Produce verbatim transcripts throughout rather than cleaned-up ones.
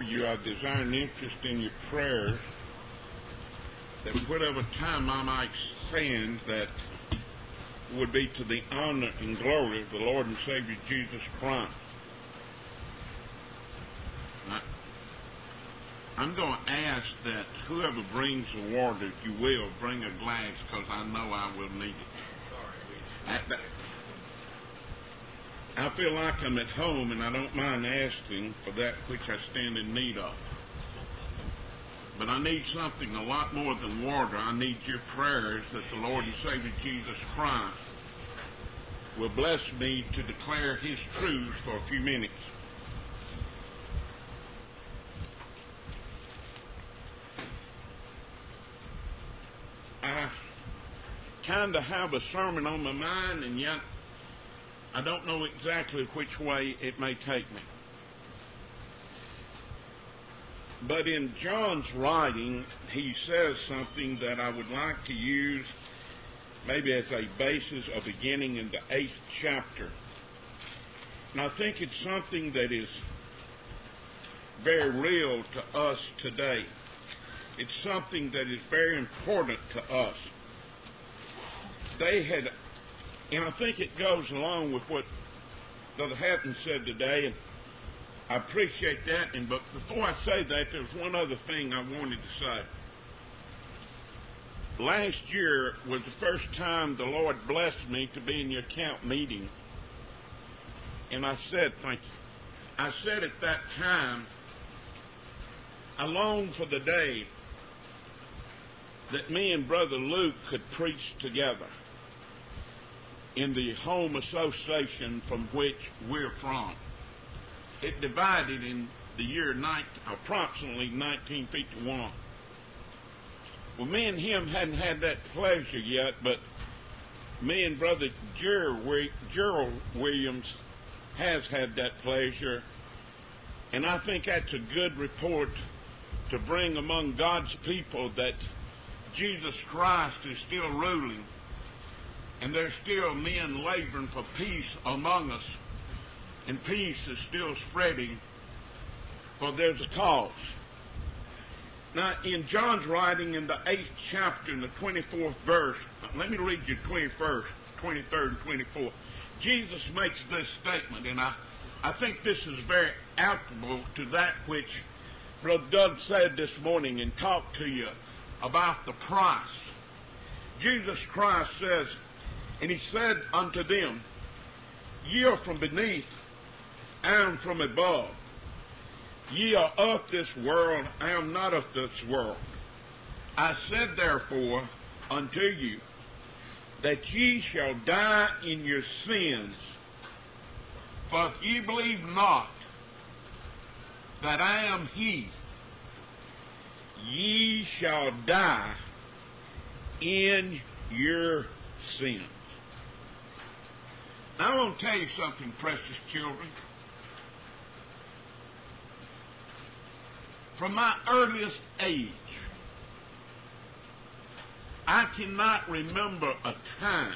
you, I desire an interest in your prayers, that whatever time I might spend, that would be to the honor and glory of the Lord and Savior Jesus Christ. Now, I'm going to ask that whoever brings the water, if you will, bring a glass, because I know I will need it. I, I feel like I'm at home, and I don't mind asking for that which I stand in need of. But I need something a lot more than water. I need your prayers that the Lord and Savior Jesus Christ will bless me to declare His truths for a few minutes. I kind of have a sermon on my mind, and yet I don't know exactly which way it may take me. But in John's writing, he says something that I would like to use maybe as a basis of beginning in the eighth chapter. And I think it's something that is very real to us today. It's something that is very important to us. They had, and I think it goes along with what Brother Hatton said today, and I appreciate that. And but before I say that, there's one other thing I wanted to say. Last year was the first time the Lord blessed me to be in your camp meeting. And I said, thank you. I said at that time, I longed for the day that me and Brother Luke could preach together in the home association from which we're from. It divided in the year approximately nineteen fifty-one. Well, me and him hadn't had that pleasure yet, but me and Brother Gerald Williams has had that pleasure, and I think that's a good report to bring among God's people, that Jesus Christ is still ruling, and there's still men laboring for peace among us, and peace is still spreading, for there's a cause. Now, in John's writing in the eighth chapter, in the twenty-fourth verse, let me read you twenty-first, twenty-third, and twenty-fourth. Jesus makes this statement, and I, I think this is very applicable to that which Brother Doug said this morning and talked to you about the price. Jesus Christ says, and He said unto them, Ye are from beneath, I am from above. Ye are of this world, I am not of this world. I said therefore unto you, that ye shall die in your sins. For if ye believe not that I am He, ye shall die in your sins. Now I want to tell you something, precious children. From my earliest age, I cannot remember a time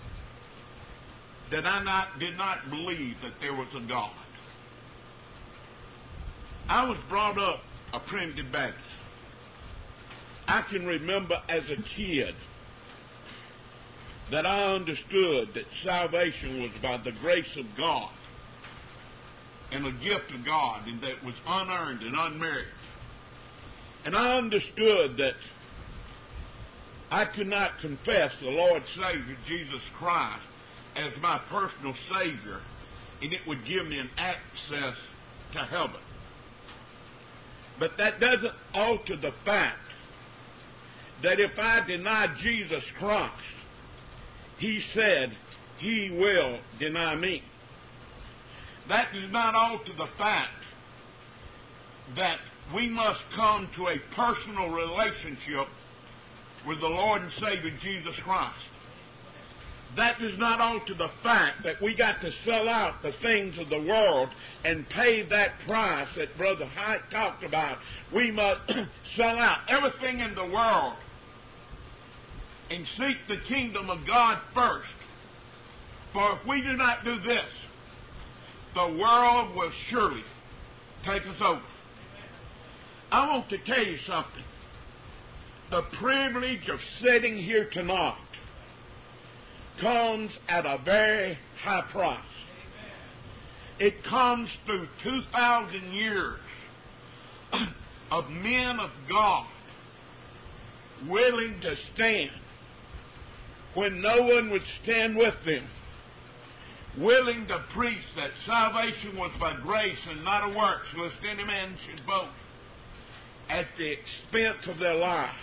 that I not, did not believe that there was a God. I was brought up a primitive Baptist. I can remember as a kid that I understood that salvation was by the grace of God and a gift of God, and that it was unearned and unmerited. And I understood that I could not confess the Lord Savior Jesus Christ as my personal Savior, and it would give me an access to heaven. But that doesn't alter the fact that if I deny Jesus Christ, He said He will deny me. That does not alter the fact that we must come to a personal relationship with the Lord and Savior Jesus Christ. That does not alter the fact that we got to sell out the things of the world and pay that price that Brother Hyatt talked about. We must sell out everything in the world and seek the kingdom of God first. For if we do not do this, the world will surely take us over. I want to tell you something. The privilege of sitting here tonight comes at a very high price. It comes through two thousand years of men of God willing to stand when no one would stand with them, willing to preach that salvation was by grace and not of works, lest any man should boast, at the expense of their lives.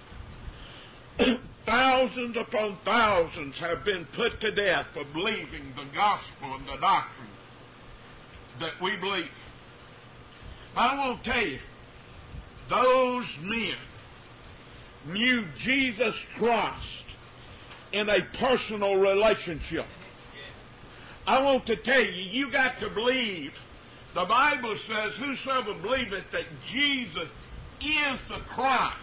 Thousands upon thousands have been put to death for believing the gospel and the doctrine that we believe. I want to tell you, those men knew Jesus Christ in a personal relationship. I want to tell you, you got to believe. The Bible says, whosoever believeth that Jesus is the Christ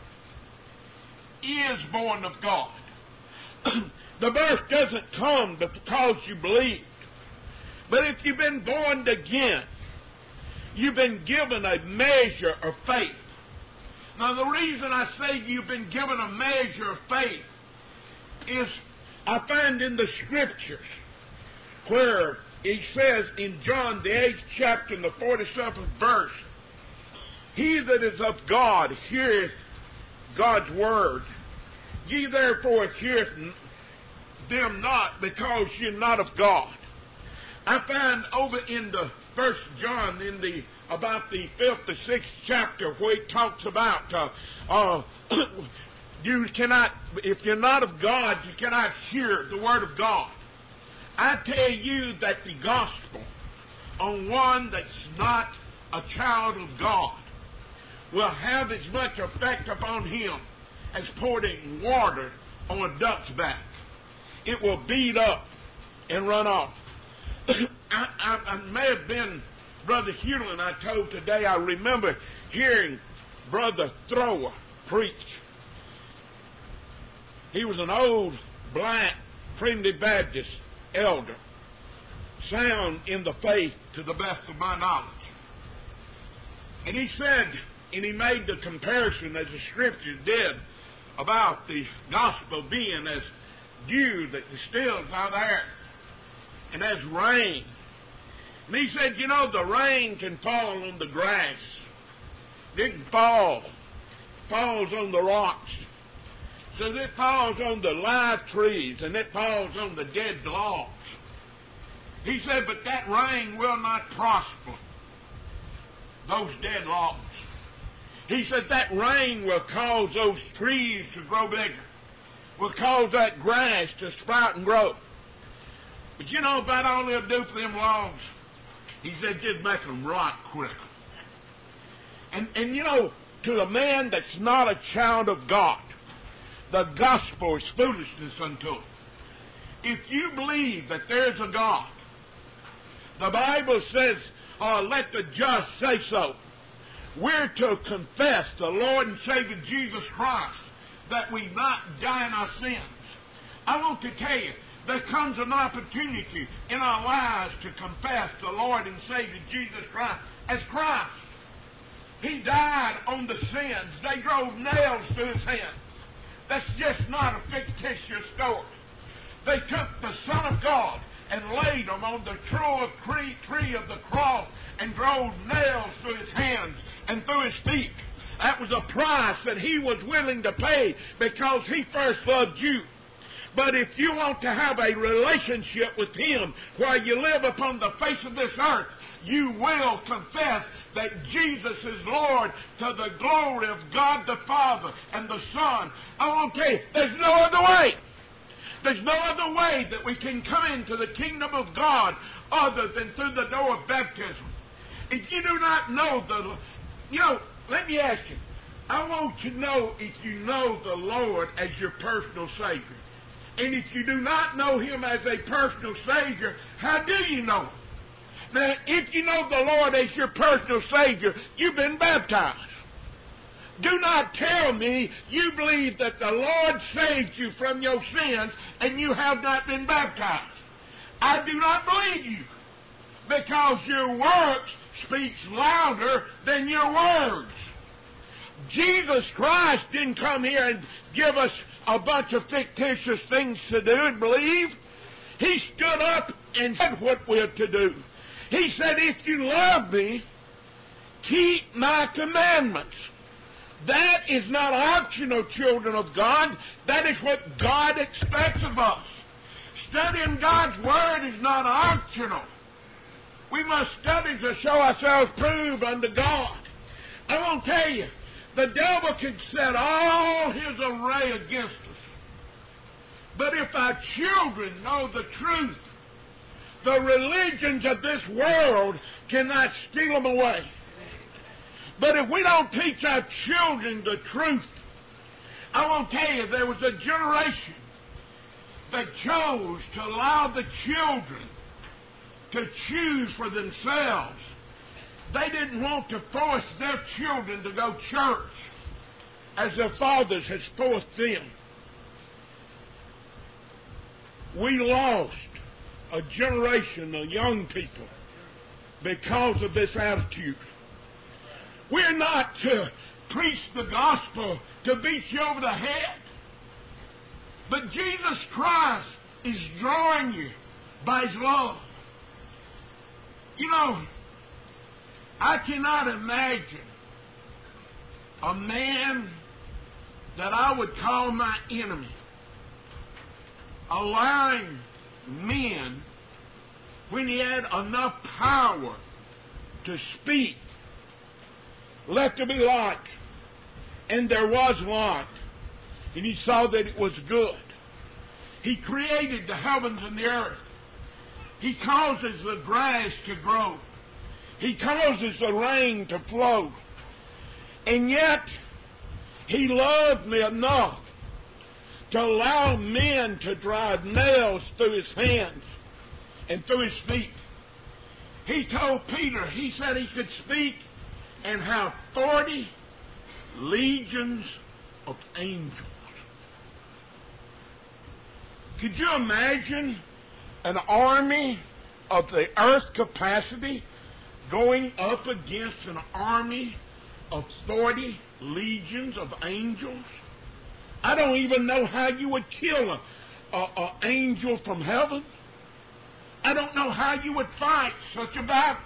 is born of God. The birth doesn't come because you believed. But if you've been born again, you've been given a measure of faith. Now, the reason I say you've been given a measure of faith is I find in the Scriptures where he says in John the eighth chapter and the forty-seventh verse, he that is of God heareth God's word. Ye therefore heareth them not, because you're not of God. I find over in the First John, in the about the fifth or sixth chapter, where he talks about uh, uh, you cannot, if you're not of God, you cannot hear the word of God. I tell you that the gospel on one that's not a child of God will have as much effect upon him as pouring water on a duck's back. It will beat up and run off. I, I, I may have been Brother Hewlin I told today. I remember hearing Brother Thrower preach. He was an old, black, primitive Baptist elder, sound in the faith to the best of my knowledge. And he said, and he made the comparison as the Scripture did about the gospel being as dew that distills out of the air and as rain. And he said, you know, the rain can fall on the grass. It can fall. Falls on the rocks. So it falls on the live trees and it falls on the dead logs. He said, but that rain will not prosper those dead logs. He said that rain will cause those trees to grow bigger, will cause that grass to sprout and grow. But you know about all it'll do for them logs? He said, just make them rot quicker. And, and you know, to a man that's not a child of God, the gospel is foolishness unto him. If you believe that there's a God, the Bible says, uh, let the just say so. We're to confess the Lord and Savior Jesus Christ, that we not die in our sins. I want to tell you, there comes an opportunity in our lives to confess the Lord and Savior Jesus Christ as Christ. He died on the sins. They drove nails through his hands. That's just not a fictitious story. They took the Son of God and laid him on the tree of the cross and drove nails through his hands and through his feet. That was a price that he was willing to pay because he first loved you. But if you want to have a relationship with him while you live upon the face of this earth, you will confess that Jesus is Lord to the glory of God the Father and the Son. I want to tell you, there's no other way. There's no other way that we can come into the kingdom of God other than through the door of baptism. If you do not know the, you know, let me ask you, I want to know if you know the Lord as your personal Savior. And if you do not know him as a personal Savior, how do you know him? Now, if you know the Lord as your personal Savior, you've been baptized. Do not tell me you believe that the Lord saved you from your sins and you have not been baptized. I do not believe you, because your works speaks louder than your words. Jesus Christ didn't come here and give us a bunch of fictitious things to do and believe. He stood up and said what we're to do. He said, if you love me, keep my commandments. That is not optional, children of God. That is what God expects of us. Studying God's Word is not optional. We must study to show ourselves proved unto God. I want to tell you, the devil can set all his array against us. But if our children know the truth, the religions of this world cannot steal them away. But if we don't teach our children the truth, I want to tell you, there was a generation that chose to allow the children to choose for themselves. They didn't want to force their children to go to church as their fathers had forced them. We lost a generation of young people because of this attitude. We're not to preach the gospel to beat you over the head. But Jesus Christ is drawing you by His love. You know, I cannot imagine a man that I would call my enemy allowing men, when he had enough power to speak, let there be light. And there was light. And He saw that it was good. He created the heavens and the earth. He causes the grass to grow. He causes the rain to flow. And yet, He loved me enough to allow men to drive nails through His hands and through His feet. He told Peter, He said he could speak and have forty legions of angels. Could you imagine an army of the earth capacity going up against an army of forty legions of angels? I don't even know how you would kill an a, a angel from heaven. I don't know how you would fight such a battle.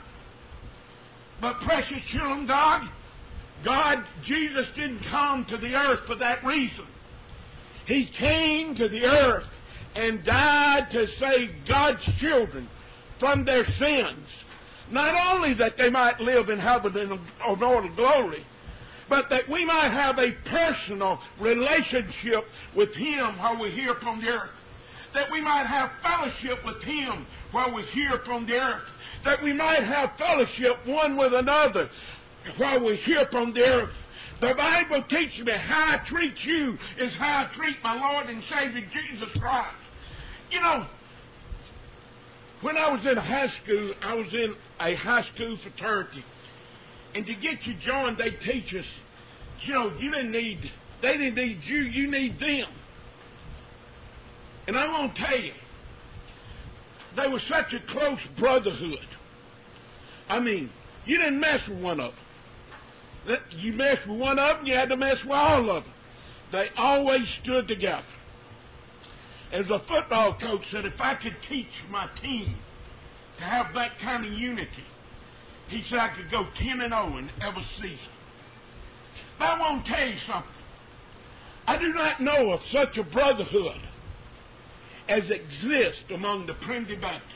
But precious children of God, God, Jesus didn't come to the earth for that reason. He came to the earth and died to save God's children from their sins. Not only that they might live in heaven in immortal glory, but that we might have a personal relationship with Him while we're here upon the earth. That we might have fellowship with Him while we're here upon the earth. That we might have fellowship one with another while we're here upon the earth. The Bible teaches me how I treat you is how I treat my Lord and Savior Jesus Christ. You know, when I was in high school, I was in a high school fraternity. And to get you joined, they teach us, you know, you didn't need, they didn't need you, you need them. And I want to tell you, they were such a close brotherhood. I mean, you didn't mess with one of them. You messed with one of them, you had to mess with all of them. They always stood together. As a football coach said, if I could teach my team to have that kind of unity, he said I could go ten and oh in every season. But I want to tell you something. I do not know of such a brotherhood as exists among the Primitive Baptists.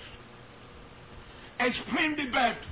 As Primitive Baptists,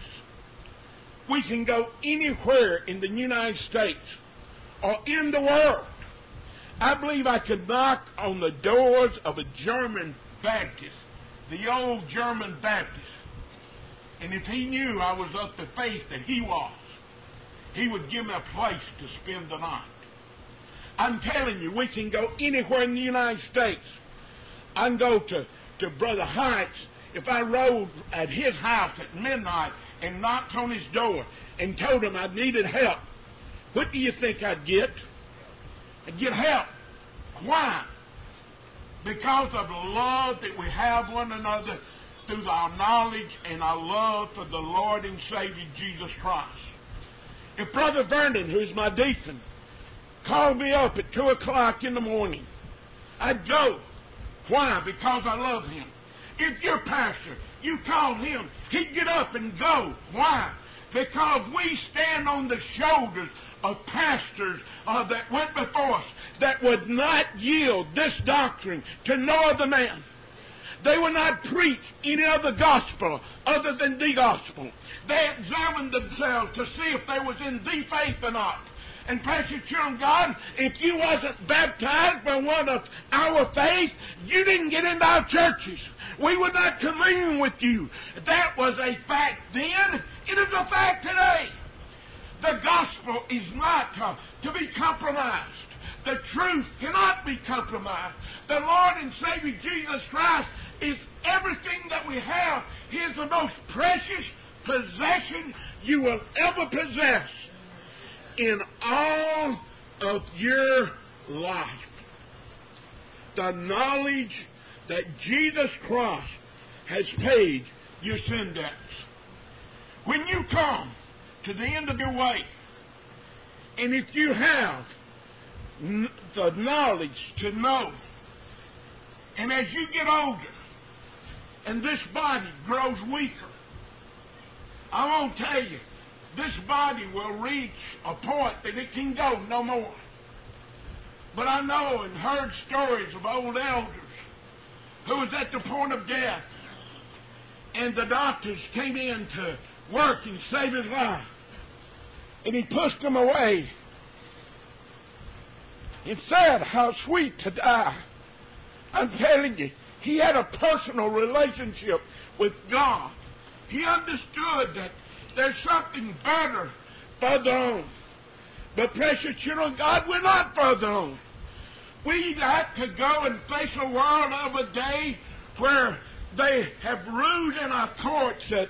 we can go anywhere in the United States or in the world. I believe I could knock on the doors of a German Baptist, the old German Baptist, and if he knew I was of the faith that he was, he would give me a place to spend the night. I'm telling you, we can go anywhere in the United States. I can go to, to Brother Heights. If I rode at his house at midnight and knocked on his door and told him I needed help, what do you think I'd get? I'd get help. Why? Because of the love that we have one another through our knowledge and our love for the Lord and Savior Jesus Christ. If Brother Vernon, who's my deacon, called me up at two o'clock in the morning, I'd go. Why? Because I love him. If your pastor, you called him, he'd get up and go. Why? Because we stand on the shoulders of pastors uh, that went before us that would not yield this doctrine to no other man. They would not preach any other gospel other than the gospel. They examined themselves to see if they was in the faith or not. And precious children of God, if you wasn't baptized by one of our faith, you didn't get into our churches. We would not commune with you. That was a fact then. It is a fact today. The gospel is not uh, to be compromised. The truth cannot be compromised. The Lord and Savior Jesus Christ is everything that we have. He is the most precious possession you will ever possess in all of your life. The knowledge that Jesus Christ has paid your sin debts. When you come to the end of your way, and if you have n- the knowledge to know, and as you get older, and this body grows weaker, I won't tell you, this body will reach a point that it can go no more. But I know and heard stories of old elders who was at the point of death, and the doctors came in to work and save his life. And he pushed them away and said, how sweet to die. I'm telling you, he had a personal relationship with God. He understood that there's something better further on. But precious children of God, we're not further on. We got to go and face a world of a day where they have ruled in our courts that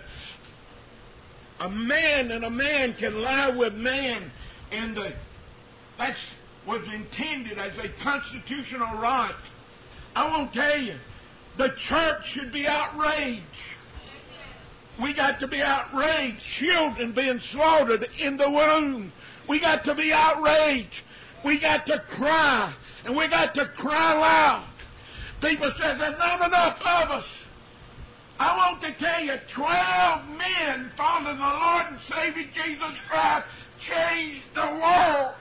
a man and a man can lie with man, and the, that was intended as a constitutional right. I won't tell you, the church should be outraged. We got to be outraged. Children being slaughtered in the womb. We got to be outraged. We got to cry, and we got to cry loud. People say there's not enough of us. I want to tell you, twelve men following the Lord and Savior Jesus Christ changed the world.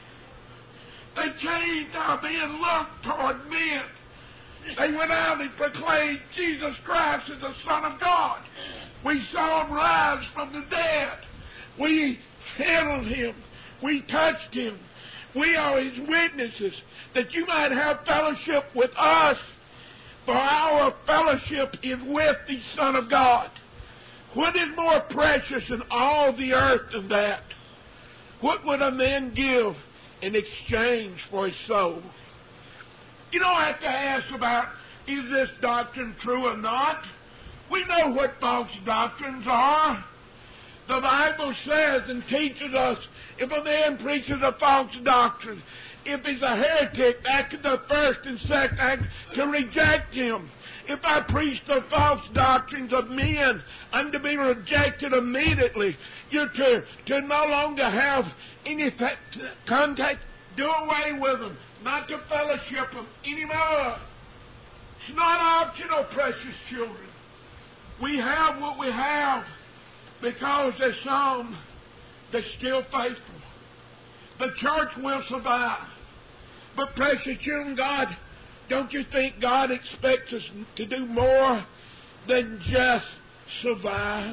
They changed our being looked toward men. They went out and proclaimed Jesus Christ as the Son of God. We saw him rise from the dead. We handled him. We touched him. We are his witnesses, that you might have fellowship with us. For our fellowship is with the Son of God. What is more precious in all the earth than that? What would a man give in exchange for his soul? You don't have to ask about, is this doctrine true or not? We know what false doctrines are. The Bible says and teaches us, if a man preaches a false doctrine, if he's a heretic, Act the first and second act to reject him. If I preach the false doctrines of men, I'm to be rejected immediately. You're to, to no longer have any contact. Do away with them. Not to fellowship them anymore. It's not optional, precious children. We have what we have because there's some that's still faithful. The church will survive. But precious children of God, don't you think God expects us to do more than just survive?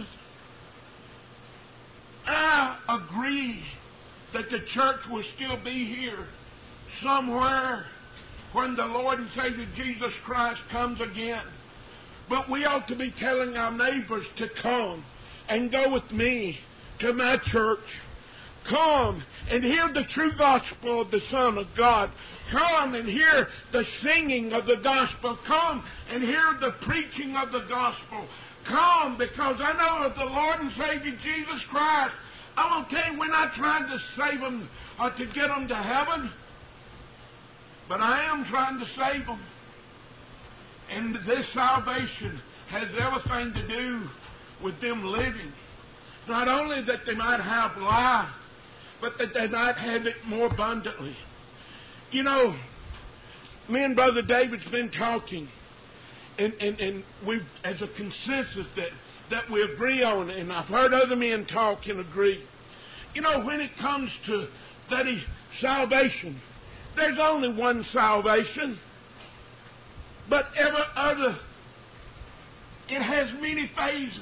I agree that the church will still be here somewhere when the Lord and Savior Jesus Christ comes again. But we ought to be telling our neighbors to come and go with me to my church. Come and hear the true gospel of the Son of God. Come and hear the singing of the gospel. Come and hear the preaching of the gospel. Come, because I know of the Lord and Savior Jesus Christ. I will tell you, we're not trying to save them or to get them to heaven, but I am trying to save them. And this salvation has everything to do with them living. Not only that they might have life, but that they might have it more abundantly. You know, me and Brother David's been talking, and, and, and we've, as a consensus that, that we agree on, and I've heard other men talk and agree. You know, when it comes to that he, salvation, there's only one salvation, but every other, it has many phases.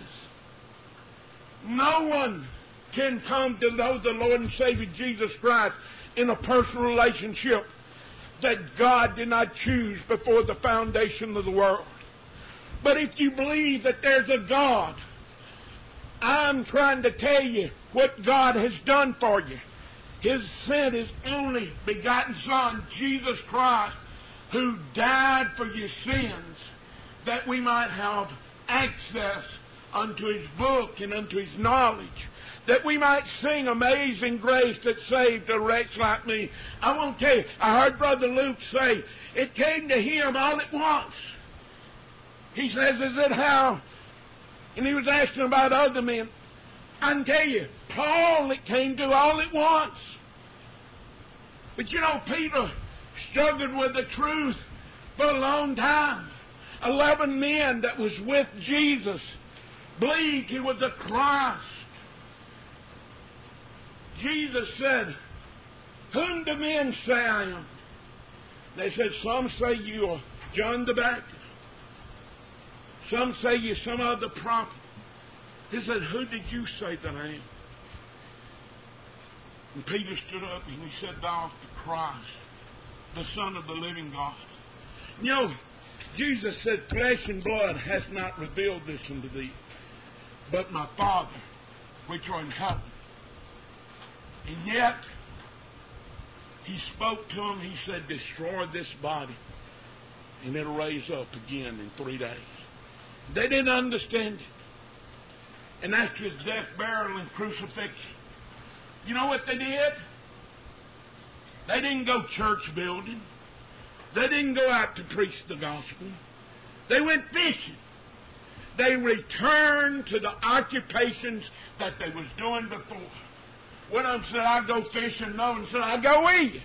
No one can come to know the Lord and Savior Jesus Christ in a personal relationship that God did not choose before the foundation of the world. But if you believe that there's a God, I'm trying to tell you what God has done for you. His sent His only begotten Son, Jesus Christ, who died for your sins, that we might have access unto His book and unto His knowledge, that we might sing Amazing Grace that saved a wretch like me. I won't tell you, I heard Brother Luke say, it came to him all at once. He says, is it how? And he was asking about other men. I can tell you, Paul, it came to all at once. But you know, Peter struggled with the truth for a long time. Eleven men that was with Jesus believed He was the Christ. Jesus said, whom do men say I am? They said, some say you are John the Baptist. Some say you some other prophet. He said, who did you say that I am? And Peter stood up and he said, thou art the Christ, the Son of the living God. You know, Jesus said, flesh and blood has not revealed this unto thee, but my Father, which are in heaven. And yet, He spoke to him, He said, destroy this body, and it'll raise up again in three days. They didn't understand it. And after His death, burial, and crucifixion, you know what they did? They didn't go church building. They didn't go out to preach the gospel. They went fishing. They returned to the occupations that they was doing before. One of them said, I go fishing. Another one said, I go eat.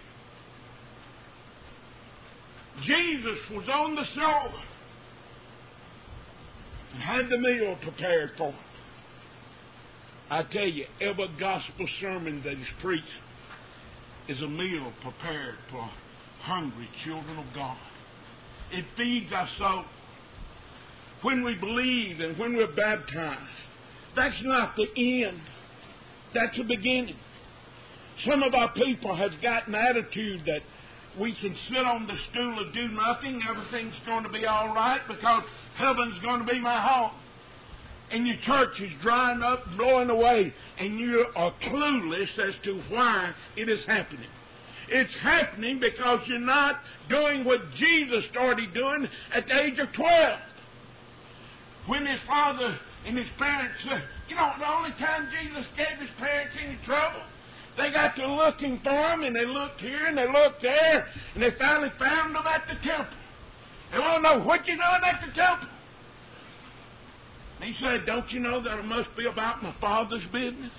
Jesus was on the shore and had the meal prepared for him. I tell you, every gospel sermon that is preached is a meal prepared for hungry children of God. It feeds our soul. When we believe and when we're baptized, that's not the end. That's the beginning. Some of our people have got an attitude that we can sit on the stool and do nothing. Everything's going to be all right because heaven's going to be my home. And your church is drying up, blowing away, and you are clueless as to why it is happening. It's happening because you're not doing what Jesus started doing at the age of twelve. When his father and his parents, uh, you know, the only time Jesus gave his parents any trouble, they got to looking for him, and they looked here and they looked there, and they finally found him at the temple. They want to know, what you doing at the temple? And he said, don't you know that it must be about my Father's business?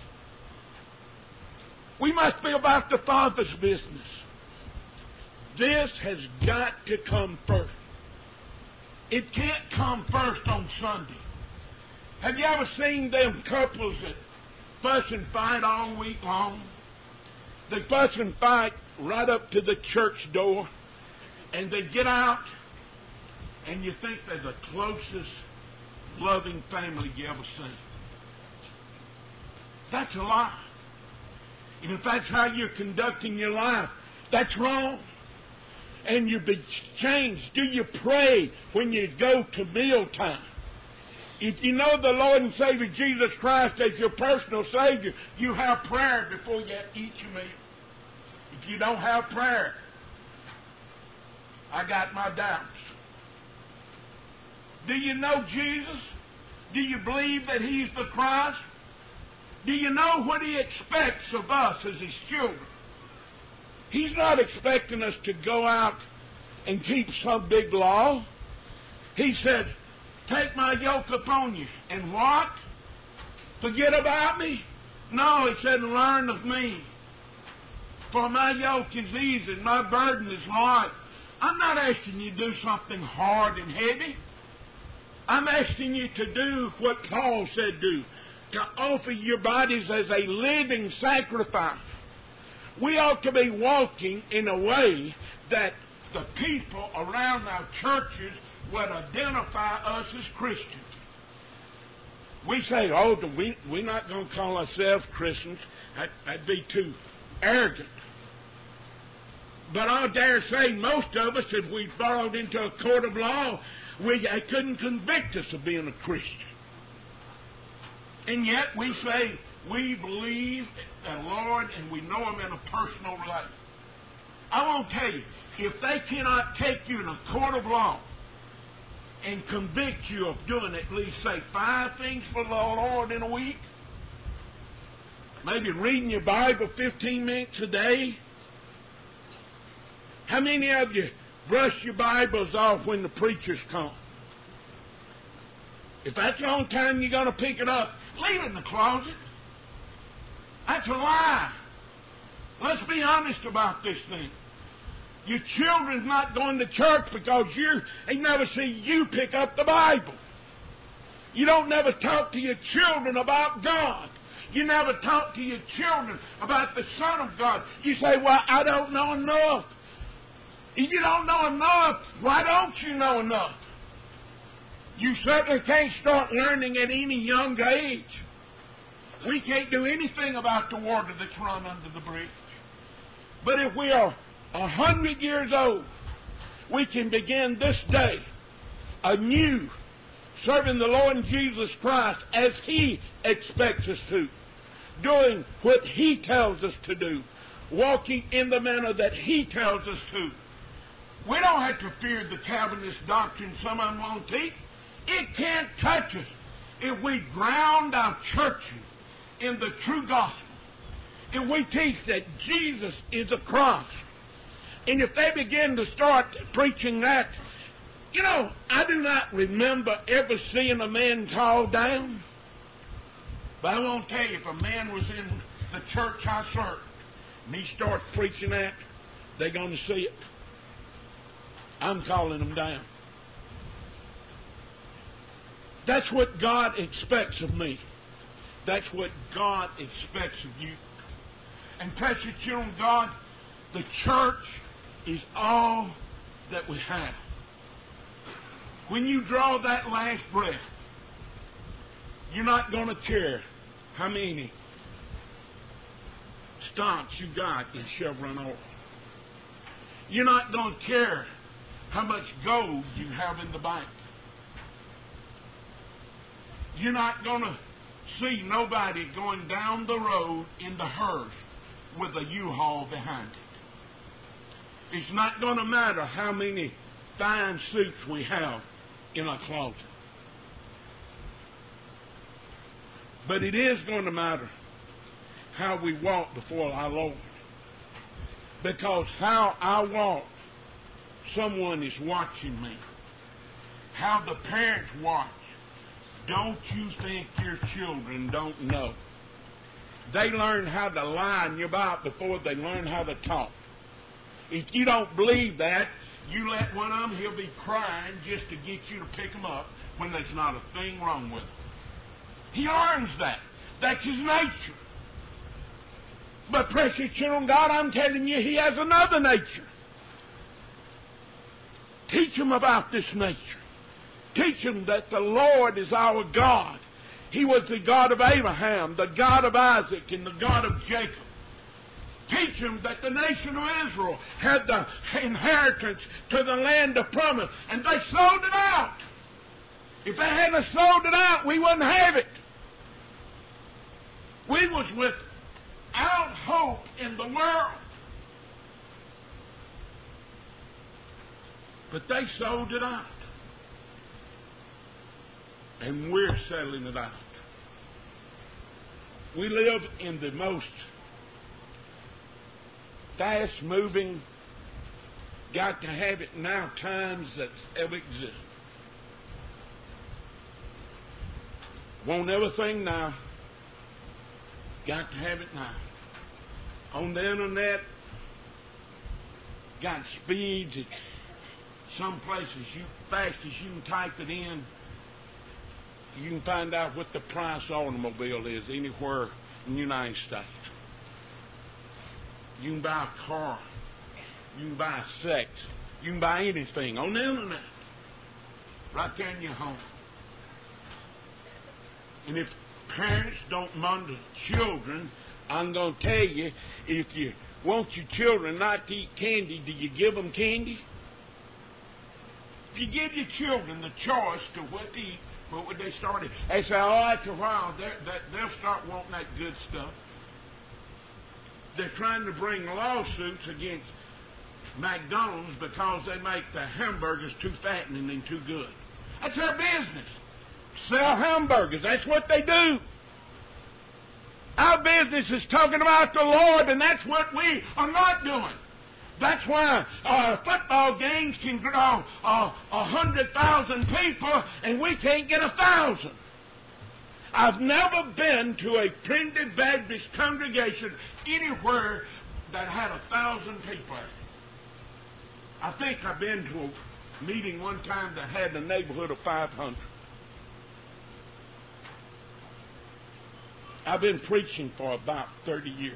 We must be about the Father's business. This has got to come first. It can't come first on Sunday. Have you ever seen them couples that fuss and fight all week long? They fuss and fight right up to the church door, and they get out, and you think they're the closest loving family you ever seen. That's a lie. And if that's how you're conducting your life, that's wrong. And you be changed. Do you pray when you go to mealtime? If you know the Lord and Savior Jesus Christ as your personal Savior, you have prayer before you eat your meal. If you don't have prayer, I got my doubts. Do you know Jesus? Do you believe that He's the Christ? Do you know what He expects of us as His children? He's not expecting us to go out and keep some big law. He said, take my yoke upon you. And what? Forget about me? No, He said, learn of me. For my yoke is easy and my burden is light. I'm not asking you to do something hard and heavy. I'm asking you to do what Paul said do. To offer your bodies as a living sacrifice. We ought to be walking in a way that the people around our churches would identify us as Christians. We say, oh, we, we're not going to call ourselves Christians. That, that'd be too arrogant. But I dare say most of us, if we brought into a court of law, we they couldn't convict us of being a Christian. And yet we say we believe the Lord and we know Him in a personal way. I want to tell you, if they cannot take you in a court of law and convict you of doing at least, say, five things for the Lord in a week, maybe reading your Bible fifteen minutes a day, how many of you brush your Bibles off when the preachers come? If that's the only time you're going to pick it up, leave it in the closet. That's a lie. Let's be honest about this thing. Your children's not going to church because you they never see you pick up the Bible. You don't never talk to your children about God. You never talk to your children about the Son of God. You say, well, I don't know enough. If you don't know enough, why don't you know enough? You certainly can't start learning at any young age. We can't do anything about the water that's run under the bridge. But if we are a hundred years old, we can begin this day anew, serving the Lord Jesus Christ as He expects us to, doing what He tells us to do, walking in the manner that He tells us to. We don't have to fear the Calvinist doctrine some of them won't teach. It can't touch us if we ground our churches in the true gospel. If we teach that Jesus is a cross. And if they begin to start preaching that, you know, I do not remember ever seeing a man called down. But I won't tell you, if a man was in the church I served, and he starts preaching that, they're going to see it. I'm calling them down. That's what God expects of me. That's what God expects of you. And precious children of God, the church is all that we have. When you draw that last breath, you're not going to care how many stocks you got in Chevron oil. You're not going to care how much gold you have in the bank. You're not going to see nobody going down the road in the hearse with a U-Haul behind it. It's not going to matter how many fine suits we have in our closet. But it is going to matter how we walk before our Lord. Because how I walk, someone is watching me. How the parents watch. Don't you think your children don't know? They learn how to lie in your Bible before they learn how to talk. If you don't believe that, you let one of them, he'll be crying just to get you to pick him up when there's not a thing wrong with him. He learns that. That's his nature. But precious children of God, I'm telling you, he has another nature. Teach him about this nature. Teach them that the Lord is our God. He was the God of Abraham, the God of Isaac, and the God of Jacob. Teach them that the nation of Israel had the inheritance to the land of promise, and they sold it out. If they hadn't sold it out, we wouldn't have it. We was without hope in the world. But they sold it out. And we're settling it out. We live in the most fast-moving, got to have it now times that's ever existed. Want everything now. Got to have it now. On the internet, got speeds. It's some places you fast as you can type it in. You can find out what the price automobile is anywhere in the United States. You can buy a car. You can buy sex. You can buy anything on the internet. Right there in your home. And if parents don't monitor children, I'm going to tell you, if you want your children not to eat candy, do you give them candy? If you give your children the choice to what to eat, what would they start at? They say, oh, after a while, they're, they'll start wanting that good stuff. They're trying to bring lawsuits against McDonald's because they make the hamburgers too fattening and too good. That's their business. Sell hamburgers. That's what they do. Our business is talking about the Lord, and that's what we are not doing. That's why uh, football games can draw a uh, hundred thousand people, and we can't get a thousand. I've never been to a Primitive Baptist congregation anywhere that had a thousand people at it. I think I've been to a meeting one time that had a neighborhood of five hundred. I've been preaching for about thirty years.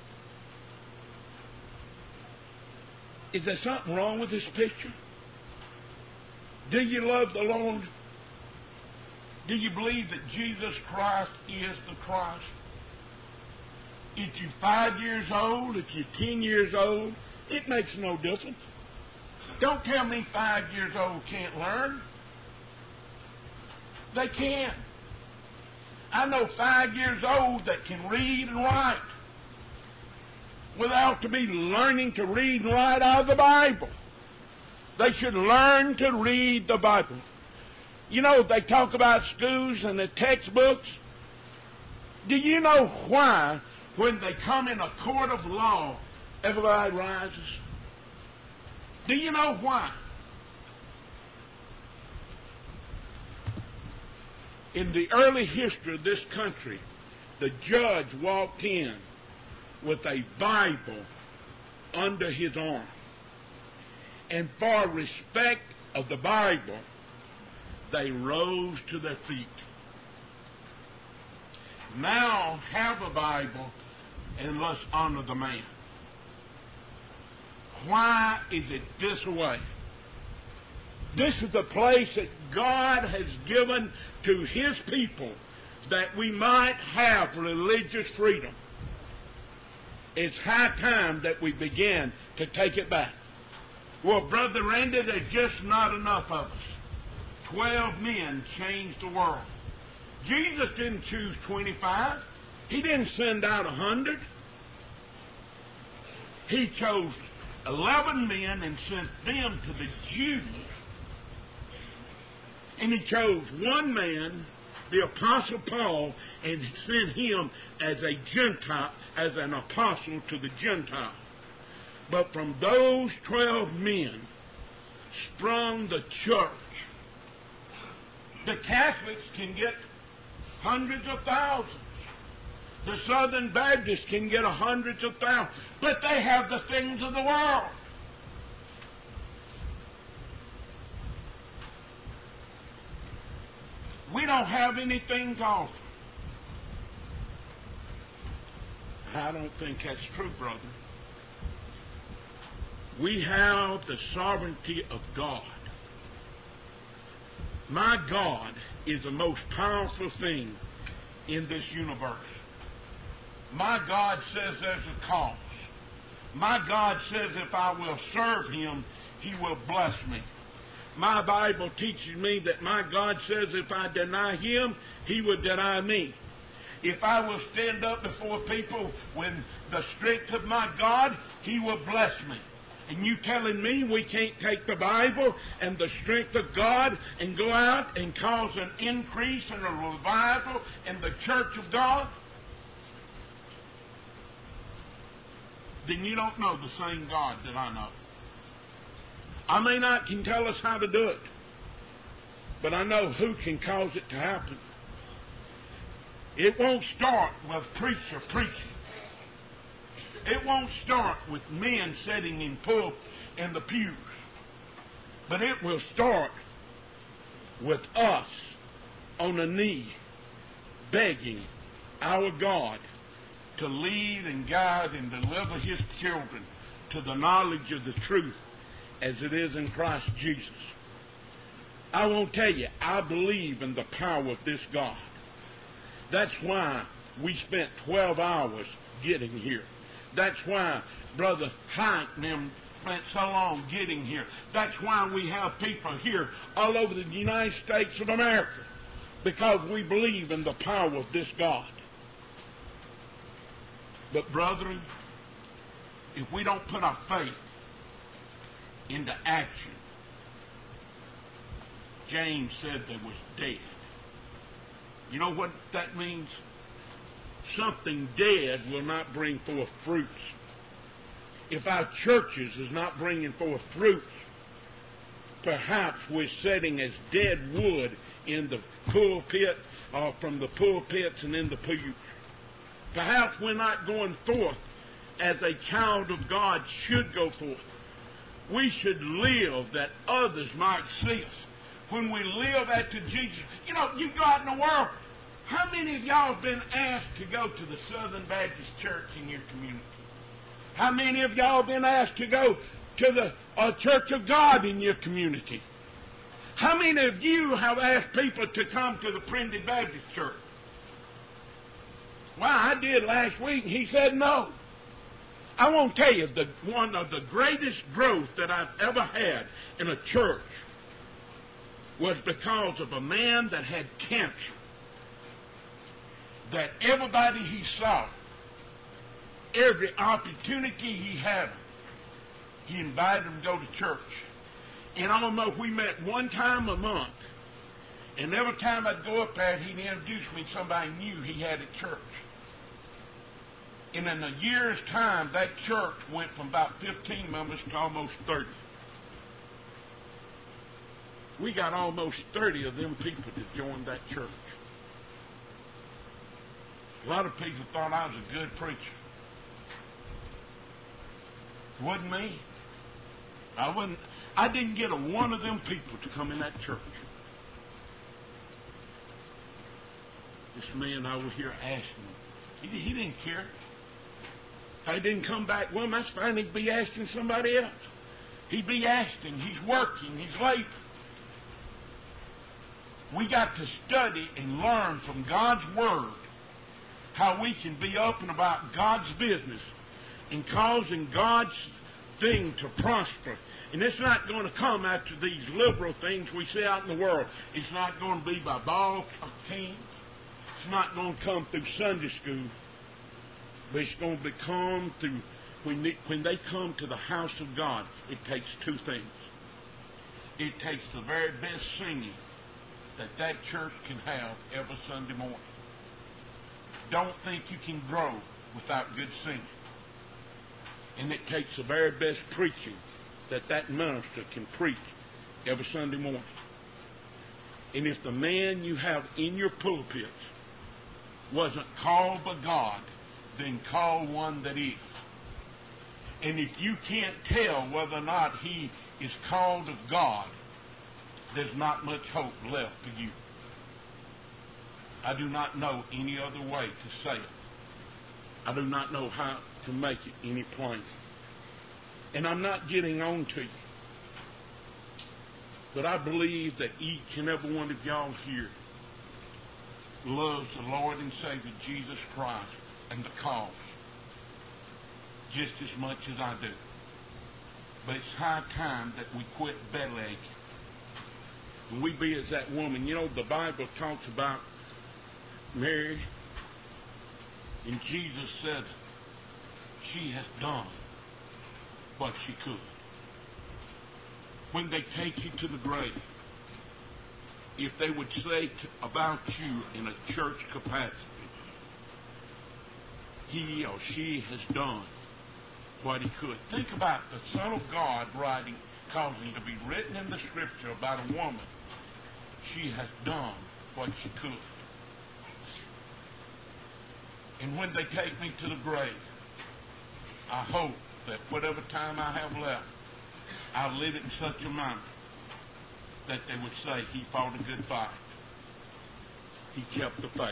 Is there something wrong with this picture? Do you love the Lord? Do you believe that Jesus Christ is the Christ? If you're five years old, if you're ten years old, it makes no difference. Don't tell me five years old can't learn. They can. I know five years old that can read and write without to be learning to read and write out of the Bible. They should learn to read the Bible. You know, they talk about schools and the textbooks. Do you know why, when they come in a court of law, everybody rises? Do you know why? In the early history of this country, the judge walked in with a Bible under his arm. And for respect of the Bible, they rose to their feet. Now have a Bible and let's honor the man. Why is it this way? This is the place that God has given to His people that we might have religious freedom. It's high time that we begin to take it back. Well, Brother Randy, there's just not enough of us. Twelve men changed the world. Jesus didn't choose twenty-five. He didn't send out a hundred. He chose eleven men and sent them to the Jews. And he chose one man, the Apostle Paul, and sent him as a Gentile, as an apostle to the Gentiles. But from those twelve men sprung the church. The Catholics can get hundreds of thousands. The Southern Baptists can get hundreds of thousands. But they have the things of the world. We don't have anything to offer. I don't think that's true, brother. We have the sovereignty of God. My God is the most powerful thing in this universe. My God says there's a cause. My God says if I will serve Him, He will bless me. My Bible teaches me that my God says if I deny Him, He will deny me. If I will stand up before people with the strength of my God, He will bless me. And you telling me we can't take the Bible and the strength of God and go out and cause an increase and a revival in the church of God? Then you don't know the same God that I know. I may not can tell us how to do it, but I know who can cause it to happen. It won't start with preacher preaching. It won't start with men sitting in pulp in the pews. But it will start with us on a knee begging our God to lead and guide and deliver His children to the knowledge of the truth as it is in Christ Jesus. I won't tell you, I believe in the power of this God. That's why we spent twelve hours getting here. That's why Brother Hike and them spent so long getting here. That's why we have people here all over the United States of America, because we believe in the power of this God. But brethren, if we don't put our faith into action, James said they was dead. You know what that means? Something dead will not bring forth fruits. If our churches is not bringing forth fruits, perhaps we're sitting as dead wood in the pulpit, or from the pulpits and in the pews. Perhaps we're not going forth as a child of God should go forth. We should live that others might see us. When we live after Jesus, you know, you go out in the world. How many of y'all have been asked to go to the Southern Baptist Church in your community? How many of y'all have been asked to go to the uh, Church of God in your community? How many of you have asked people to come to the Primitive Baptist Church? Well, I did last week, and he said no. I won't tell you, the, one of the greatest growth that I've ever had in a church was because of a man that had cancer, that everybody he saw, every opportunity he had, he invited them to go to church. And almost we met one time a month, and every time I'd go up there, he'd introduce me to somebody new he had at church. And in a year's time, that church went from about fifteen members to almost thirty. We got almost thirty of them people to join that church. A lot of people thought I was a good preacher. It wasn't me. I wasn't. I didn't get a one of them people to come in that church. This man over here asking him. He, he didn't care. If I didn't come back, well, that's fine. He'd be asking somebody else. He'd be asking. He's working. He's late. We got to study and learn from God's Word how we can be open about God's business and causing God's thing to prosper. And it's not going to come after these liberal things we see out in the world. It's not going to be by ball teams. It's not going to come through Sunday school. But it's going to become through, when they, when they come to the house of God, it takes two things. It takes the very best singing that that church can have every Sunday morning. Don't think you can grow without good singing. And it takes the very best preaching that that minister can preach every Sunday morning. And if the man you have in your pulpits wasn't called by God, then call one that is. And if you can't tell whether or not he is called of God, there's not much hope left for you. I do not know any other way to say it. I do not know how to make it any plainer. And I'm not getting on to you. But I believe that each and every one of y'all here loves the Lord and Savior Jesus Christ and the cause just as much as I do. But it's high time that we quit belly aching. When we be as that woman, you know, the Bible talks about Mary, and Jesus said she has done what she could. When they take you to the grave, if they would say to, about you in a church capacity, he or she has done what he could. Think about the Son of God writing, causing to be written in the Scripture about a woman. She has done what she could. And when they take me to the grave, I hope that whatever time I have left, I'll live it in such a manner that they would say he fought a good fight. He kept the faith.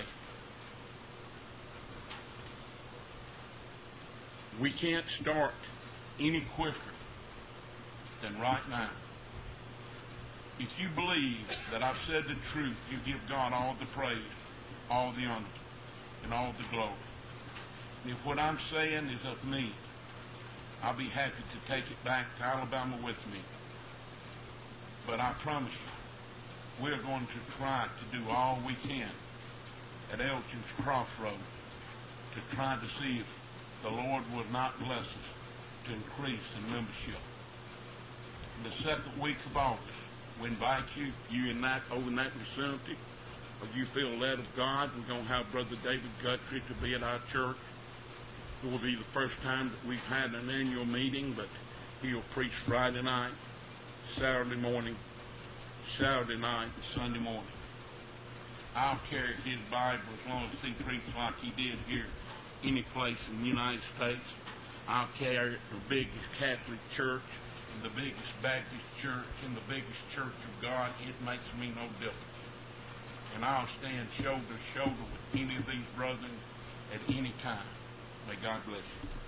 We can't start any quicker than right now. If you believe that I've said the truth, you give God all the praise, all the honor, and all the glory. And if what I'm saying is of me, I'll be happy to take it back to Alabama with me. But I promise you, we're going to try to do all we can at Elgin's Crossroads to try to see if the Lord would not bless us to increase in membership. In the second week of August, we invite you, you in that, over in that vicinity, or you feel led of God, we're going to have Brother David Guthrie to be at our church. It will be the first time that we've had an annual meeting, but he'll preach Friday night, Saturday morning, Saturday night, and Sunday morning. I'll carry his Bible as long as he preaches like he did here any place in the United States. I'll carry it the biggest Catholic church and the biggest Baptist church and the biggest church of God. It makes me no difference. And I'll stand shoulder to shoulder with any of these brethren at any time. May God bless you.